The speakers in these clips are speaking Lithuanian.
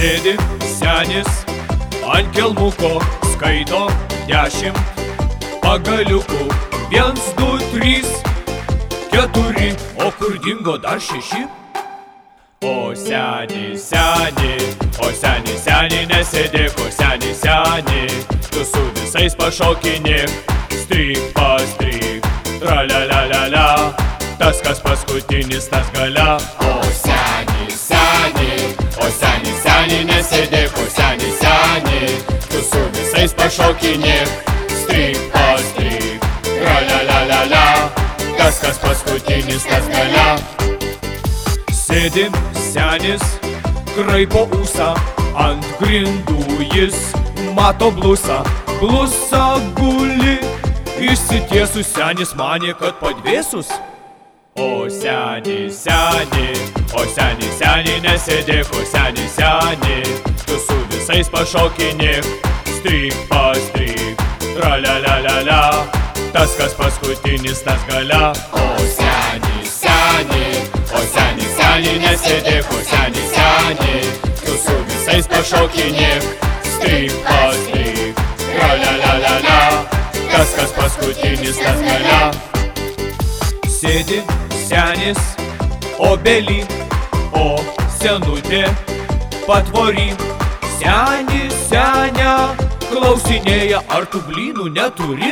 Sėdi senis ant kelmuko, skaito 10 pagaliukų. 1, 2, 3, 4, o kur dingo dar 6? O seni, seni, o seni, seni, nesėdėk, o seni, seni, tu su visais pašokinėk, stryk, pastryk, tra-la-la-la-la, tas, kas paskutinis, tas gale. O seni, seni, o seni, seni, nesėdėk, o seni, seni, tu su visais pašokinėk, stryk, pastryk, tra-la-la-la-la, tas, kas paskutinis, tas gale. Sėdi senis, kraipo ūsą, ant grindų jis mato blusą. Blusa guli, išsitiesus senis manė, kad padvėsus. O seni, seni, o seni, seni, nesėdėk, o seni, seni, tu su visais pašokinėk, stryk, pastryk, tra-la-la-la-la, tas, kas paskutinis, tas gale. O seni, seni, o seni, seni, nesėdėk, o seni, seni, tu su visais pašokinėk, stryk, pastryk, tra-la-la-la-la, tas, kas paskutinis, tas gale. Sėdi senis obelį, o senutė patvory. Seni, senę, klausinėja, ar tu blynų neturi?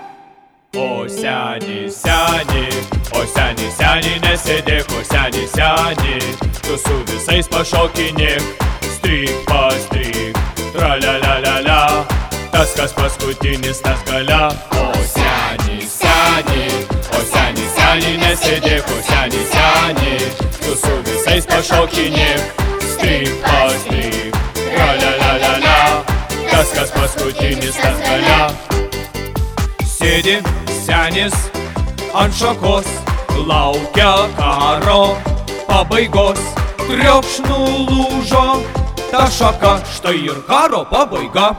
O seni, seni, o seni, seni, nesėdėk, o seni, seni, tu su visais pašokinėk, stryk, pastryk, tra-la-la-la-la, tas, kas paskutinis, tas gale. O seni, seni, o seni, seni, nesėdėk, o seni, seni, tu su visais pašokinėk, stryk, pastryk, tra-la-la-la-la, tas, kas paskutinis, tas gale. Sėdi senis ant šakos, laukia karo pabaigos. Triokšnu lūžo ta šaka, štai ir karo pabaiga.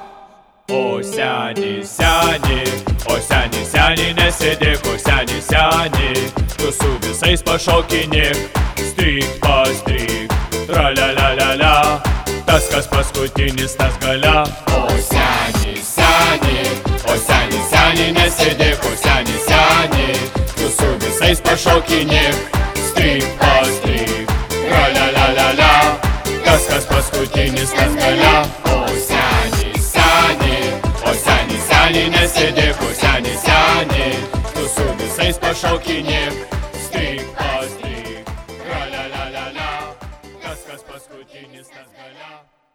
O seni, seni, o seni, seni, nesėdėk, o seni, seni, tu su visais pašokinėk, stryk, pastryk, tra-la-la-la-la, tas, kas paskutinis, tas gale. O seni, seni, o seni, seni, nesėdėk, o seni, seni, tu su visais pašokinėk, stryk, pastryk, tra-la-la-la-la, tas, kas paskutinis, tas gale. O seni, seni, o seni, seni, nesėdėk, o seni, seni, tu su visais pašokinėk, stryk, pastryk, tra-la-la-la-la, tas, kas paskutinis, tas gale.